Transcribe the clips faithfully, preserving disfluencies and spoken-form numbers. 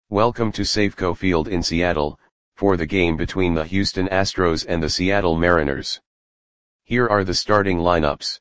Welcome to Safeco Field in Seattle, for the game between the Houston Astros and the Seattle Mariners. Here are the starting lineups.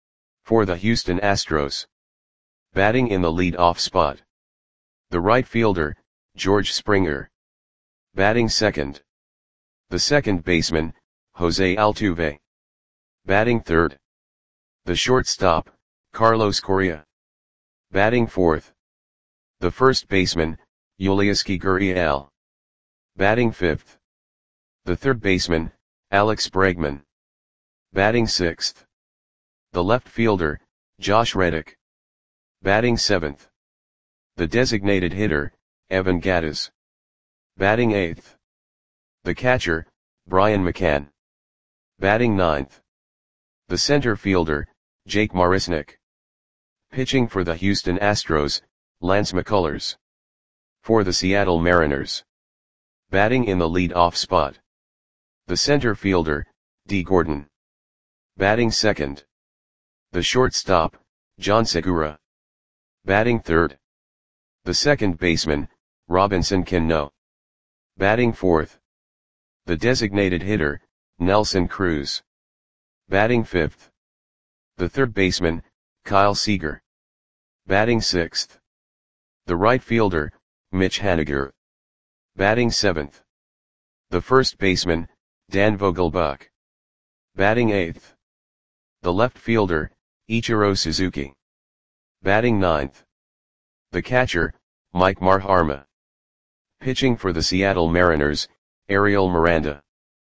For the Houston Astros. Batting in the lead-off spot. The right fielder, George Springer. Batting second. The second baseman, Jose Altuve. Batting third. The shortstop, Carlos Correa. Batting fourth. The first baseman, Yulieski Gurriel. Batting fifth. The third baseman, Alex Bregman. Batting sixth. The left fielder, Josh Reddick. Batting seventh. The designated hitter, Evan Gattis. Batting eighth. The catcher, Brian McCann. Batting ninth. The center fielder, Jake Marisnick. Pitching for the Houston Astros, Lance McCullers. For the Seattle Mariners. Batting in the lead-off spot. The center fielder, Dee Gordon. Batting second. The shortstop, John Segura. Batting third. The second baseman, Robinson Cano. Batting fourth. The designated hitter, Nelson Cruz. Batting fifth. The third baseman, Kyle Seager. Batting sixth. The right fielder, Mitch Haniger. Batting seventh. The first baseman, Dan Vogelbach. Batting eighth. The left fielder, Ichiro Suzuki. Batting ninth. The catcher, Mike Marharma. Pitching for the Seattle Mariners, Ariel Miranda.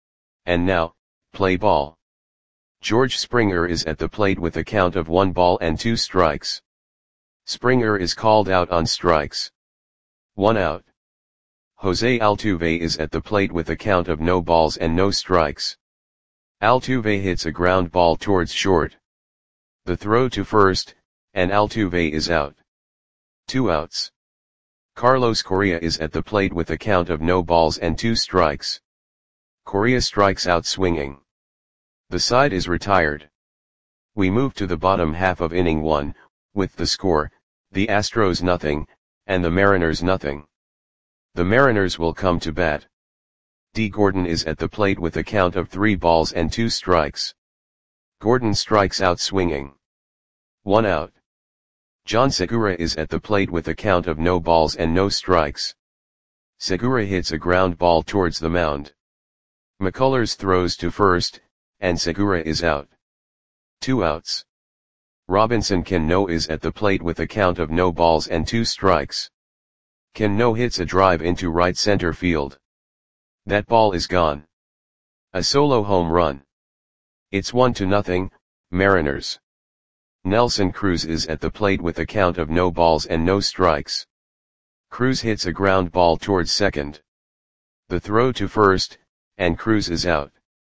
And now, play ball. George Springer is at the plate with a count of one ball and two strikes. Springer is called out on strikes. One out. Jose Altuve is at the plate with a count of no balls and no strikes. Altuve hits a ground ball towards short. The throw to first, and Altuve is out. Two outs. Carlos Correa is at the plate with a count of no balls and two strikes. Correa strikes out swinging. The side is retired. We move to the bottom half of inning one, with the score, the Astros nothing, and the Mariners nothing. The Mariners will come to bat. Dee Gordon is at the plate with a count of three balls and two strikes. Gordon strikes out swinging. One out. John Segura is at the plate with a count of no balls and no strikes. Segura hits a ground ball towards the mound. McCullers throws to first, and Segura is out. Two outs. Robinson Cano is at the plate with a count of no balls and two strikes. Cano hits a drive into right center field. That ball is gone. A solo home run. It's one to nothing, Mariners. Nelson Cruz is at the plate with a count of no balls and no strikes. Cruz hits a ground ball towards second. The throw to first, and Cruz is out.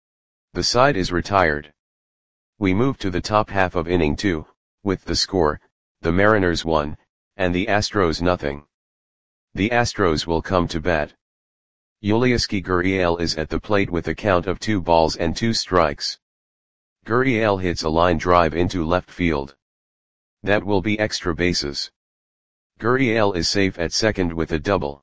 The side is retired. We move to the top half of inning two, with the score, the Mariners one, and the Astros nothing. The Astros will come to bat. Yulieski Gurriel is at the plate with a count of two balls and two strikes. Gurriel hits a line drive into left field. That will be extra bases. Gurriel is safe at second with a double.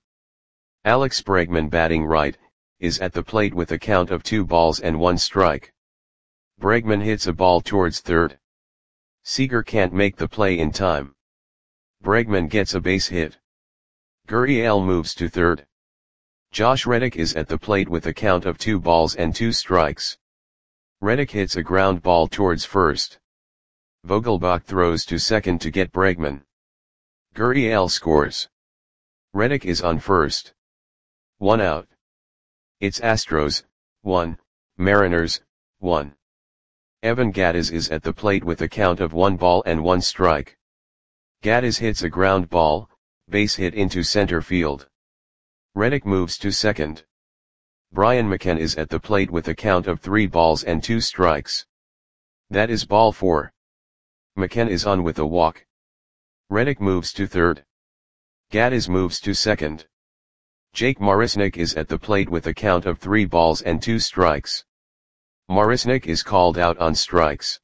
Alex Bregman, batting right, is at the plate with a count of two balls and one strike. Bregman hits a ball towards third. Seager can't make the play in time. Bregman gets a base hit. Gurriel moves to third. Josh Reddick is at the plate with a count of two balls and two strikes. Reddick hits a ground ball towards first. Vogelbach throws to second to get Bregman. Gurriel scores. Reddick is on first. One out. It's Astros, one, Mariners, one. Evan Gattis is at the plate with a count of one ball and one strike. Gattis hits a ground ball, base hit into center field. Reddick moves to second. Brian McCann is at the plate with a count of three balls and two strikes. That is ball four. McCann is on with a walk. Reddick moves to third. Gattis moves to second. Jake Marisnick is at the plate with a count of three balls and two strikes. Marisnick is called out on strikes.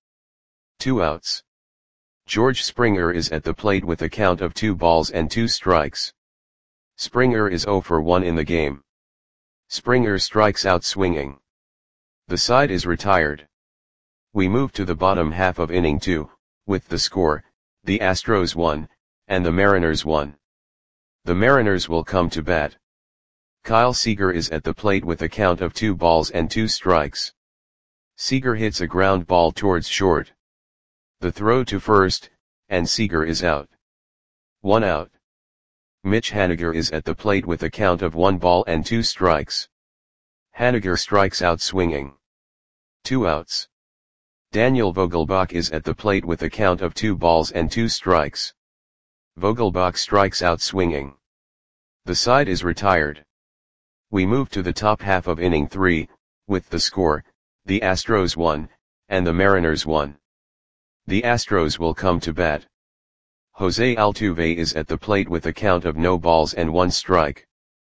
Two outs. George Springer is at the plate with a count of two balls and two strikes. Springer is zero for one in the game. Springer strikes out swinging. The side is retired. We move to the bottom half of inning two, with the score, the Astros won, and the Mariners won. The Mariners will come to bat. Kyle Seager is at the plate with a count of two balls and two strikes. Seager hits a ground ball towards short. The throw to first, and Seager is out. One out. Mitch Haniger is at the plate with a count of one ball and two strikes. Haniger strikes out swinging. Two outs. Daniel Vogelbach is at the plate with a count of two balls and two strikes. Vogelbach strikes out swinging. The side is retired. We move to the top half of inning three, with the score, the Astros won, and the Mariners won. The Astros will come to bat. Jose Altuve is at the plate with a count of no balls and one strike.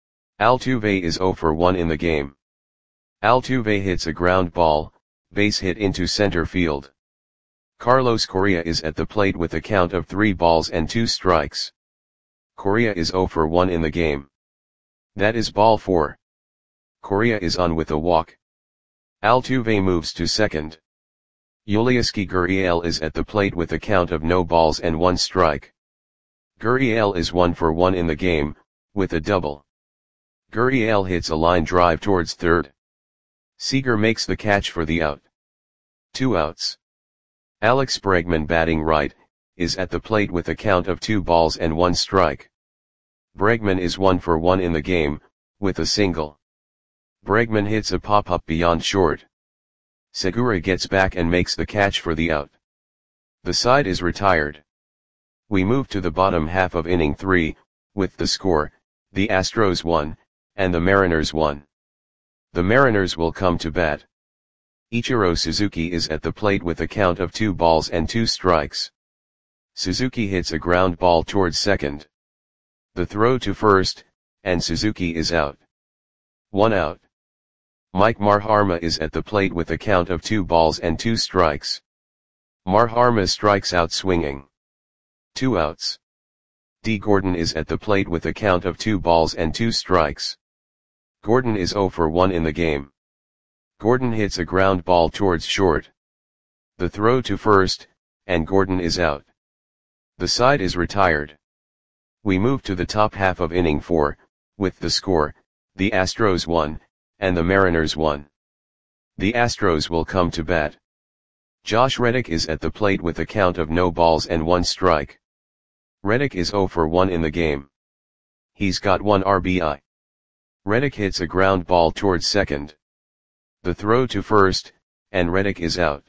Altuve is zero for one in the game. Altuve hits a ground ball, base hit into center field. Carlos Correa is at the plate with a count of three balls and two strikes. Correa is zero for one in the game. That is ball four. Correa is on with a walk. Altuve moves to second. Yulieski Gurriel is at the plate with a count of no balls and one strike. Gurriel is one for one in the game, with a double. Gurriel hits a line drive towards third. Seager makes the catch for the out. Two outs. Alex Bregman, batting right, is at the plate with a count of two balls and one strike. Bregman is one for one in the game, with a single. Bregman hits a pop-up beyond short. Segura gets back and makes the catch for the out. The side is retired. We move to the bottom half of inning three, with the score, the Astros won, and the Mariners won. The Mariners will come to bat. Ichiro Suzuki is at the plate with a count of two balls and two strikes. Suzuki hits a ground ball towards second. The throw to first, and Suzuki is out. One out. Mike Marharma is at the plate with a count of two balls and two strikes. Marharma strikes out swinging. Two outs. D. Gordon is at the plate with a count of two balls and two strikes. Gordon is zero for one in the game. Gordon hits a ground ball towards short. The throw to first, and Gordon is out. The side is retired. We move to the top half of inning four, with the score, the Astros won, and the Mariners won. The Astros will come to bat. Josh Reddick is at the plate with a count of no balls and one strike. Reddick is zero for one in the game. He's got one R B I. Reddick hits a ground ball towards second. The throw to first, and Reddick is out.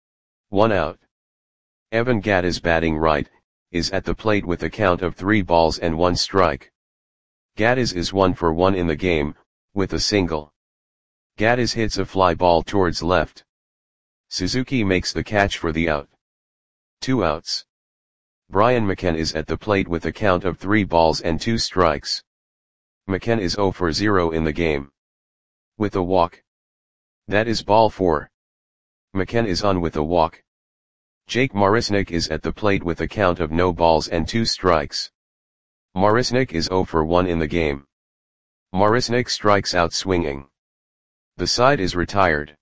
One out. Evan Gattis, batting right, is at the plate with a count of three balls and one strike. Gattis is one for one in the game, with a single. Gattis hits a fly ball towards left. Suzuki makes the catch for the out. Two outs. Brian McCann is at the plate with a count of three balls and two strikes. McCann is zero for zero in the game. With a walk. That is ball four. McCann is on with a walk. Jake Marisnick is at the plate with a count of no balls and two strikes. Marisnick is zero for one in the game. Marisnick strikes out swinging. The side is retired.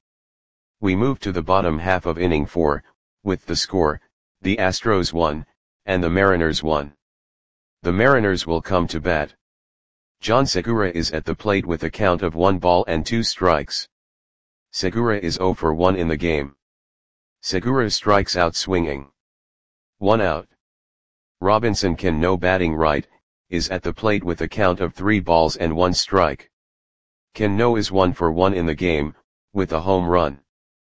We move to the bottom half of inning four, with the score, the Astros won, and the Mariners won. The Mariners will come to bat. John Segura is at the plate with a count of one ball and two strikes. Segura is zero for one in the game. Segura strikes out swinging. One out. Robinson Cano, batting right, is at the plate with a count of three balls and one strike. Cano is one for one in the game, with a home run.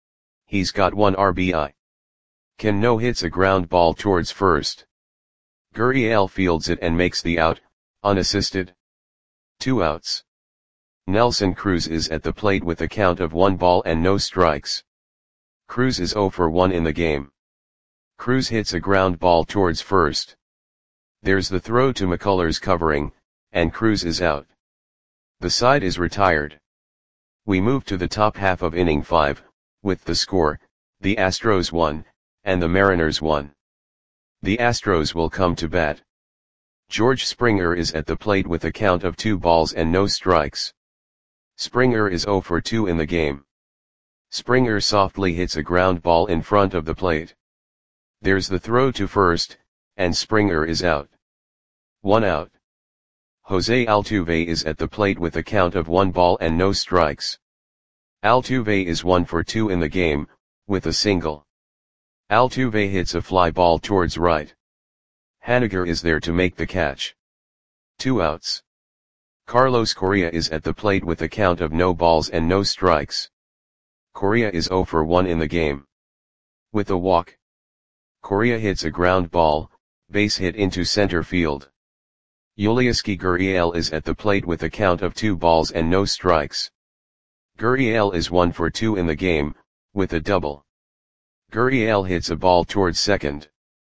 He's got one R B I. Cano hits a ground ball towards first. Gurriel fields it and makes the out, unassisted. Two outs. Nelson Cruz is at the plate with a count of one ball and no strikes. Cruz is zero for one in the game. Cruz hits a ground ball towards first. There's the throw to McCullers covering, and Cruz is out. The side is retired. We move to the top half of inning five, with the score, the Astros won, and the Mariners won. The Astros will come to bat. George Springer is at the plate with a count of two balls and no strikes. Springer is zero for two in the game. Springer softly hits a ground ball in front of the plate. There's the throw to first, and Springer is out. One out. Jose Altuve is at the plate with a count of one ball and no strikes. Altuve is one for two in the game, with a single. Altuve hits a fly ball towards right. Haniger is there to make the catch. Two outs. Carlos Correa is at the plate with a count of no balls and no strikes. Correa is zero for one in the game. With a walk. Correa hits a ground ball, base hit into center field. Yulieski Gurriel is at the plate with a count of two balls and no strikes. Gurriel is one for two in the game, with a double. Gurriel hits a ball towards second.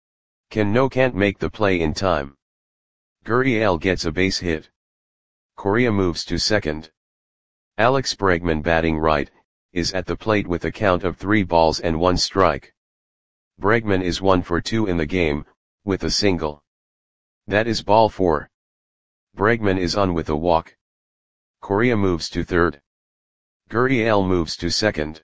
Cano can't make the play in time. Gurriel gets a base hit. Correa moves to second. Alex Bregman, batting right, is at the plate with a count of three balls and one strike. Bregman is one for two in the game, with a single. That is ball four. Bregman is on with a walk. Correa moves to third. Gurriel moves to second.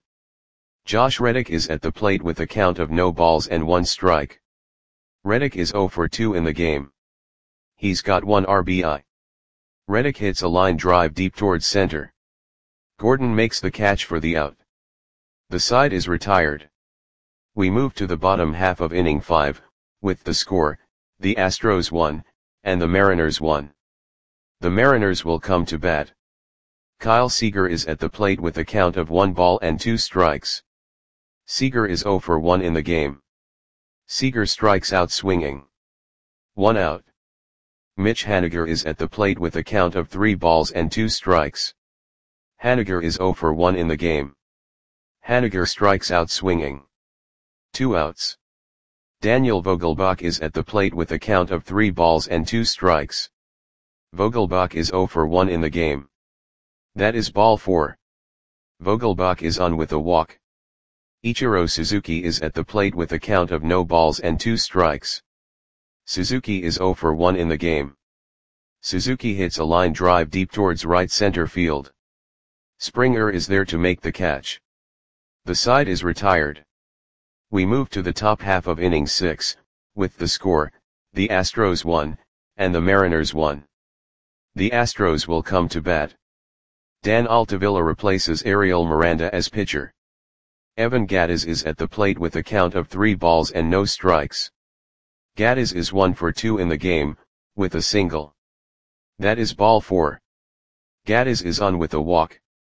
Josh Reddick is at the plate with a count of no balls and one strike. Reddick is zero for two in the game. He's got one R B I. Reddick hits a line drive deep towards center. Gordon makes the catch for the out. The side is retired. We move to the bottom half of inning five, with the score, the Astros won, and the Mariners won. The Mariners will come to bat. Kyle Seager is at the plate with a count of one ball and two strikes. Seager is zero for one in the game. Seager strikes out swinging. One out. Mitch Haniger is at the plate with a count of three balls and two strikes. Haniger is zero for one in the game. Haniger strikes out swinging. Two outs. Daniel Vogelbach is at the plate with a count of three balls and two strikes. Vogelbach is zero for one in the game. That is ball four. Vogelbach is on with a walk. Ichiro Suzuki is at the plate with a count of no balls and two strikes. Suzuki is zero for one in the game. Suzuki hits a line drive deep towards right center field. Springer is there to make the catch. The side is retired. We move to the top half of inning six, with the score, the Astros won, and the Mariners won. The Astros will come to bat. Dan Altavilla replaces Ariel Miranda as pitcher. Evan Gattis is at the plate with a count of three balls and no strikes. Gattis is one for two in the game, with a single. That is ball four. Gattis is on with a walk.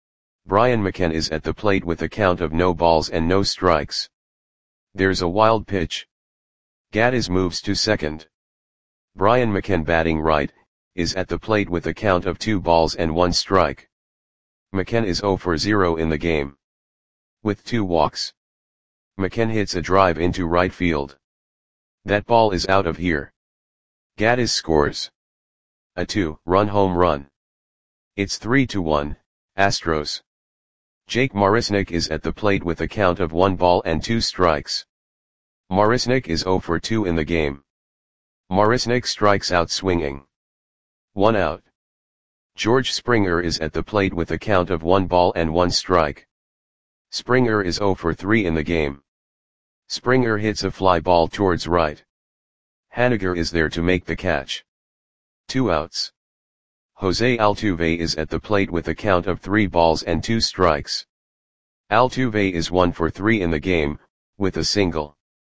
Brian McCann is at the plate with a count of no balls and no strikes. There's a wild pitch. Gattis moves to second. Brian McCann, batting right, is at the plate with a count of two balls and one strike. McCann is zero for zero in the game. With two walks. McCann hits a drive into right field. That ball is out of here. Gattis scores a two-run home run. It's three to one, Astros. Jake Marisnick is at the plate with a count of one ball and two strikes. Marisnick is zero for two in the game. Marisnick strikes out swinging. One out. George Springer is at the plate with a count of one ball and one strike. Springer is zero for three in the game. Springer hits a fly ball towards right. Haniger is there to make the catch. Two outs. Jose Altuve is at the plate with a count of three balls and two strikes. Altuve is one for three in the game, with a single.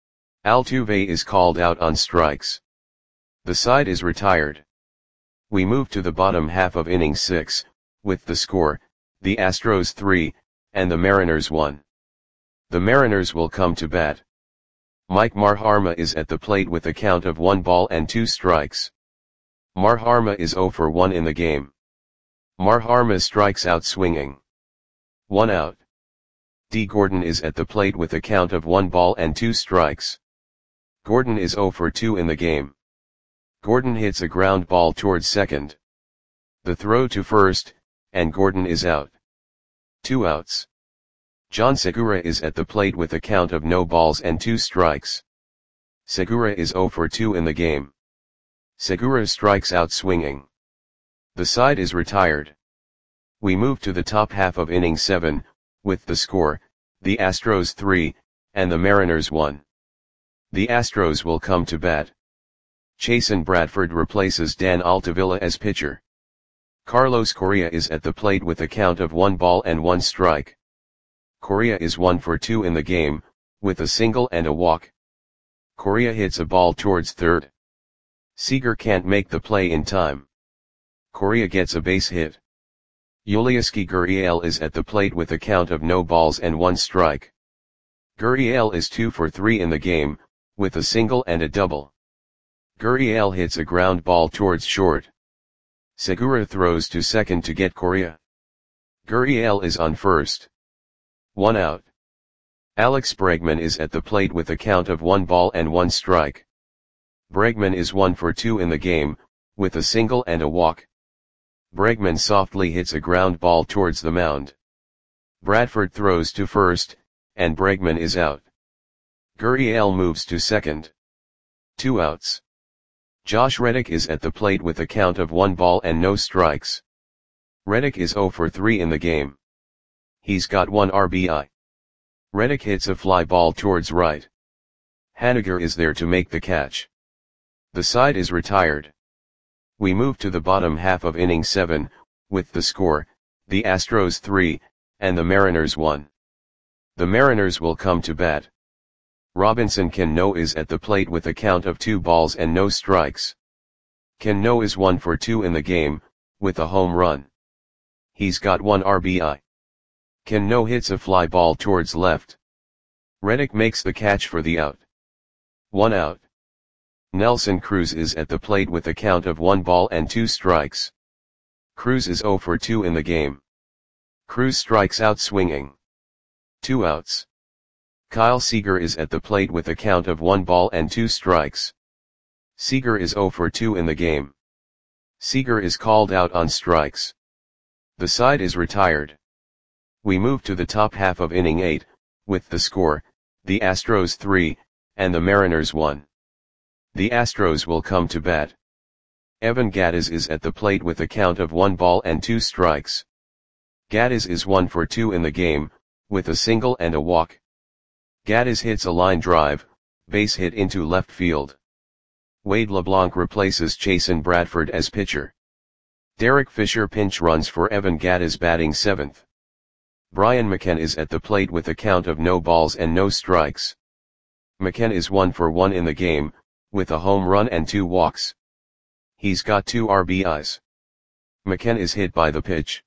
Altuve is called out on strikes. The side is retired. We move to the bottom half of inning six, with the score, the Astros three, and the Mariners one. The Mariners will come to bat. Mike Marharma is at the plate with a count of one ball and two strikes. Marharma is zero for one in the game. Marharma strikes out swinging. One out. D. Gordon is at the plate with a count of one ball and two strikes. Gordon is zero for two in the game. Gordon hits a ground ball towards second. The throw to first, and Gordon is out. Two outs. John Segura is at the plate with a count of no balls and two strikes. Segura is zero for two in the game. Segura strikes out swinging. The side is retired. We move to the top half of inning seven, with the score, the Astros three, and the Mariners one. The Astros will come to bat. Chasen Bradford replaces Dan Altavilla as pitcher. Carlos Correa is at the plate with a count of one ball and one strike. Correa is one for two in the game, with a single and a walk. Correa hits a ball towards third. Seager can't make the play in time. Correa gets a base hit. Yulieski Gurriel is at the plate with a count of no balls and one strike. Gurriel is two for three in the game, with a single and a double. Gurriel hits a ground ball towards short. Segura throws to second to get Correa. Gurriel is on first. One out. Alex Bregman is at the plate with a count of one ball and one strike. Bregman is one for two in the game, with a single and a walk. Bregman softly hits a ground ball towards the mound. Bradford throws to first, and Bregman is out. Gurriel moves to second. Two outs. Josh Reddick is at the plate with a count of one ball and no strikes. Reddick is zero for three in the game. He's got one R B I. Reddick hits a fly ball towards right. Haniger is there to make the catch. The side is retired. We move to the bottom half of inning seven, with the score, the Astros three, and the Mariners one. The Mariners will come to bat. Robinson Cano is at the plate with a count of two balls and no strikes. Cano is one for two in the game, with a home run. He's got one R B I. Cano hits a fly ball towards left. Reddick makes the catch for the out. One out. Nelson Cruz is at the plate with a count of one ball and two strikes. Cruz is zero for two in the game. Cruz strikes out swinging. Two outs. Kyle Seager is at the plate with a count of one ball and two strikes. Seager is zero for two in the game. Seager is called out on strikes. The side is retired. We move to the top half of inning eight, with the score, the Astros three, and the Mariners one. The Astros will come to bat. Evan Gattis is at the plate with a count of one ball and two strikes. Gattis is one for two in the game, with a single and a walk. Gattis hits a line drive, base hit into left field. Wade LeBlanc replaces Chasen Bradford as pitcher. Derek Fisher pinch runs for Evan Gattis batting seventh. Brian McKenna is at the plate with a count of no balls and no strikes. McKenna is one for one in the game, with a home run and two walks. He's got two R B Is. McKenna is hit by the pitch.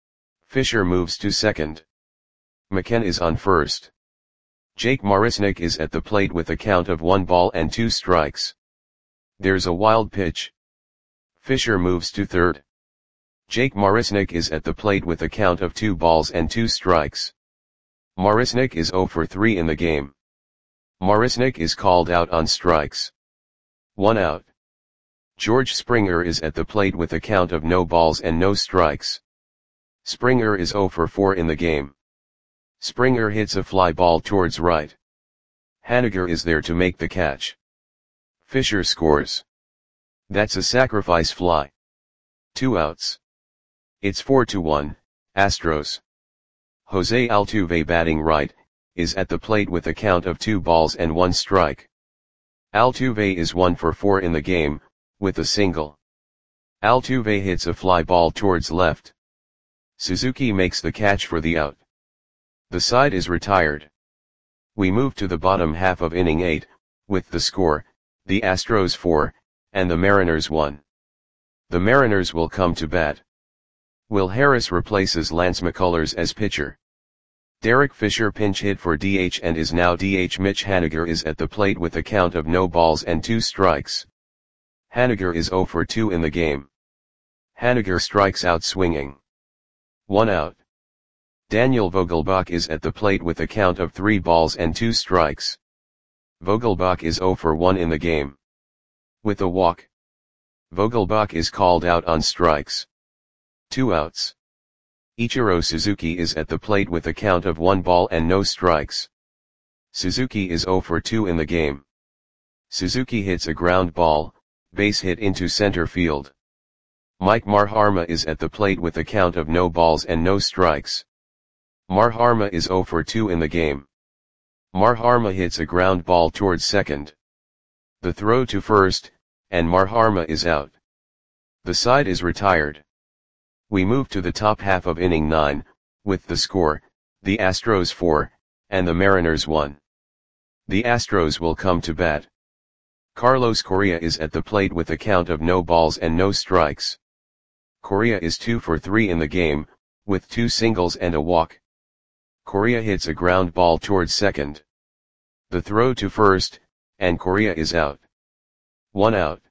Fisher moves to second. McKenna is on first. Jake Marisnick is at the plate with a count of one ball and two strikes. There's a wild pitch. Fisher moves to third. Jake Marisnick is at the plate with a count of two balls and two strikes. Marisnick is zero for three in the game. Marisnick is called out on strikes. One out. George Springer is at the plate with a count of no balls and no strikes. Springer is zero for four in the game. Springer hits a fly ball towards right. Haniger is there to make the catch. Fisher scores. That's a sacrifice fly. Two outs. It's four to one, Astros. Jose Altuve batting right, is at the plate with a count of two balls and one strike. Altuve is one for four in the game, with a single. Altuve hits a fly ball towards left. Suzuki makes the catch for the out. The side is retired. We move to the bottom half of inning eight, with the score, the Astros four, and the Mariners one. The Mariners will come to bat. Will Harris replaces Lance McCullers as pitcher. Derek Fisher pinch hit for D H and is now D H. Mitch Haniger is at the plate with a count of no balls and two strikes. Haniger is zero for two in the game. Haniger strikes out swinging. One out. Daniel Vogelbach is at the plate with a count of three balls and two strikes. Vogelbach is zero for one in the game. With a walk. Vogelbach is called out on strikes. Two outs. Ichiro Suzuki is at the plate with a count of one ball and no strikes. Suzuki is zero for two in the game. Suzuki hits a ground ball, base hit into center field. Mike Marharma is at the plate with a count of no balls and no strikes. Marharma is zero for two in the game. Marharma hits a ground ball towards second. The throw to first, and Marharma is out. The side is retired. We move to the top half of inning nine, with the score, the Astros four, and the Mariners one. The Astros will come to bat. Carlos Correa is at the plate with a count of no balls and no strikes. Correa is two for three in the game, with two singles and a walk. Correa hits a ground ball towards second. The throw to first, and Correa is out. One out.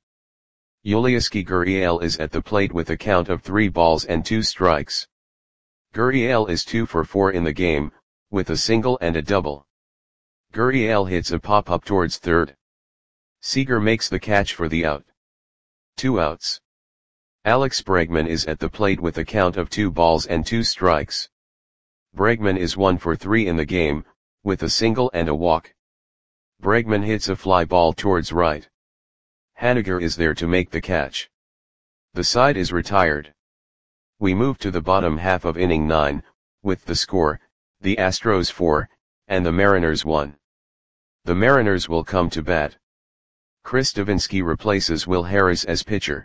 Yulieski Gurriel is at the plate with a count of three balls and two strikes. Gurriel is two for four in the game, with a single and a double. Gurriel hits a pop-up towards third. Seager makes the catch for the out. Two outs. Alex Bregman is at the plate with a count of two balls and two strikes. Bregman is one for three in the game, with a single and a walk. Bregman hits a fly ball towards right. Haniger is there to make the catch. The side is retired. We move to the bottom half of inning nine, with the score, the Astros four, and the Mariners one. The Mariners will come to bat. Chris Devenski replaces Will Harris as pitcher.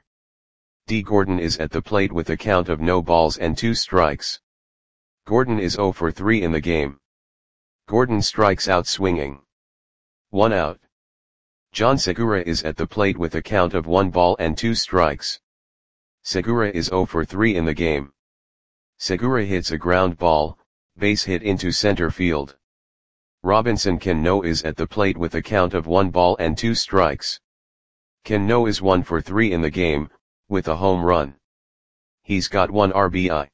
D. Gordon is at the plate with a count of no balls and two strikes. Gordon is zero for three in the game. Gordon strikes out swinging. One out. John Segura is at the plate with a count of one ball and two strikes. Segura is zero for three in the game. Segura hits a ground ball, base hit into center field. Robinson Cano is at the plate with a count of one ball and two strikes. Cano is one for three in the game, with a home run. He's got one R B I.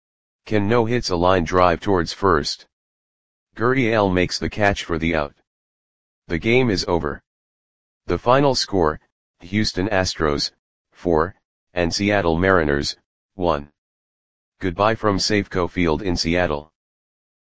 Cano hits a line drive towards first. Gurriel makes the catch for the out. The game is over. The final score, Houston Astros, four, and Seattle Mariners, one. Goodbye from Safeco Field in Seattle.